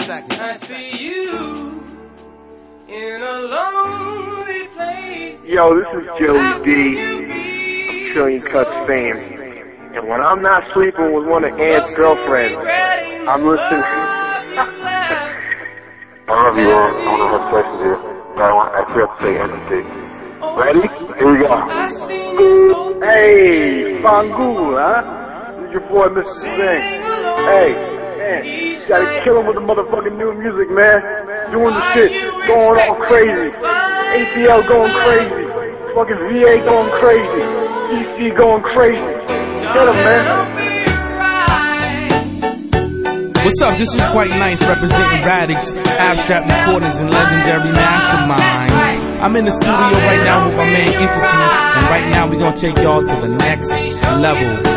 second. I see you in a lonely place. Yo, this is Joey D, I'm Trillion Cuts fame. And when I'm not sleeping with one of Ant's girlfriends, I'm listening. I love you, Ant. I want to have sex with you. But I forgot to say empathy. Ready? Here we go. Hey, Fangu, huh? This is your boy, Mr. Singh. Hey, man, you gotta kill him with the motherfucking new music, man. Doing the shit, going all crazy. ATL going crazy. Fucking VA going crazy. EC going crazy. Get him, man. What's up? This is Quite Nice representing Radix, Abstract Recordings, and Legendary Masterminds. I'm in the studio right now with my man Entity, and right now we're gonna take y'all to the next level.